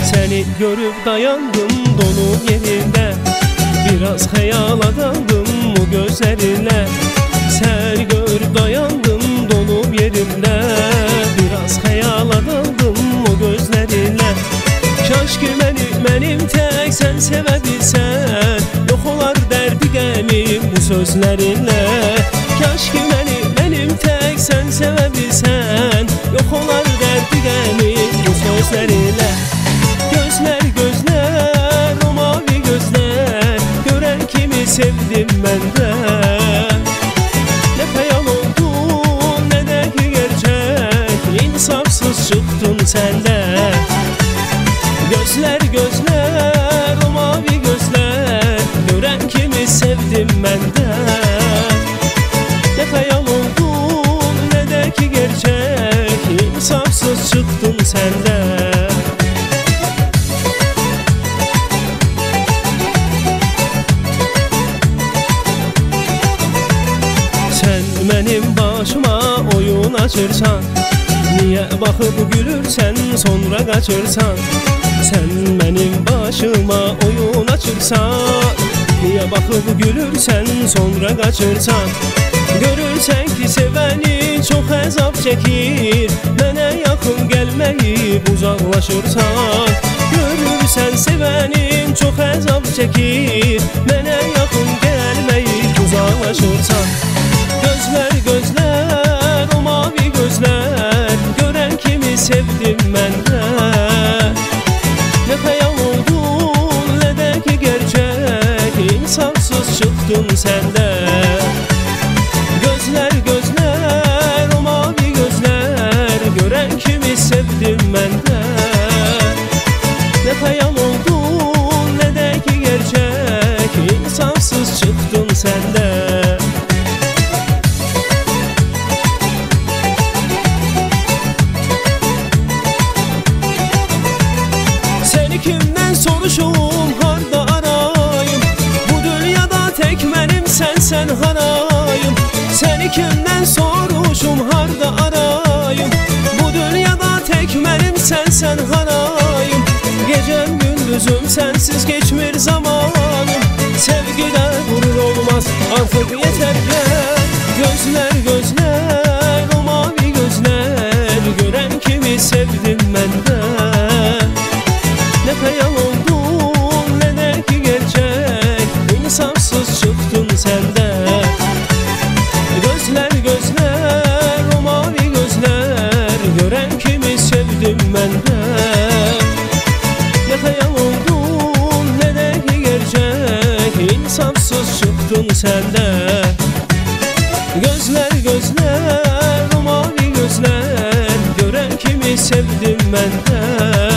Seni görüp dayandım dolu yerinde, biraz hayala daldım bu gözlerinle. Seni görüp dayandım dolu yerimde, biraz hayala daldım o gözlerinle. Kaş ki benim tek sen sevebilsen, yok olar derdi gemim bu sözlerinle. Kaş ki benim tek sen sevebilsen, yok olar derdi gemim bu sözlerinle. Gözler gözler, o mavi gözler, gören kimi sevdim benden. Ne hayal oldun ne de ki gerçek, insafsız çıktın senden. Gözler gözler, o mavi gözler, gören kimi sevdim benden. Ne hayal oldun ne de ki gerçek, insafsız çıktın senden. Benim başıma oyun açırsan, niye bakıp gülürsen sonra kaçırsan? Sen benim başıma oyun açırsan, niye bakıp gülürsen sonra kaçırsan? Görürsen ki seveni çok azap çekir, mənə yakın gelmeyip uzaklaşırsan. Görürsen sevenin çok azap çekir, mənə yakın gelmeyip uzaklaşırsan. Gözler gözler, o mavi gözler, gören kimi sevdim benden. Ne hayal oldun ne de ki gerçek, insafsız çıktın senden. Gözler gözler, o mavi gözler, gören kimi sevdim benden. Ne hayal oldun ne de ki gerçek, insafsız çıktın senden. Kimden soruşum, harda arayım, bu dünyada tek benim sen harayım. Seni kimden soruşum, harda arayım, bu dünyada tek benim sen harayım. Gecem gündüzüm sensiz geçmir zamanım, sevgide gurur olmaz artık yeter gel. Gözler gözler, o mavi gözler, gören kimi sevdim benden. Ne hayal oldun ne de ki gerçek, insafsız çıktın senden. Gözler gözler, o mavi gözler, gören kimi sevdim benden. Ne hayal oldun ne de ki gerçek, insafsız çıktın senden. Gözler gözler, o mavi gözler, gören kimi sevdim benden.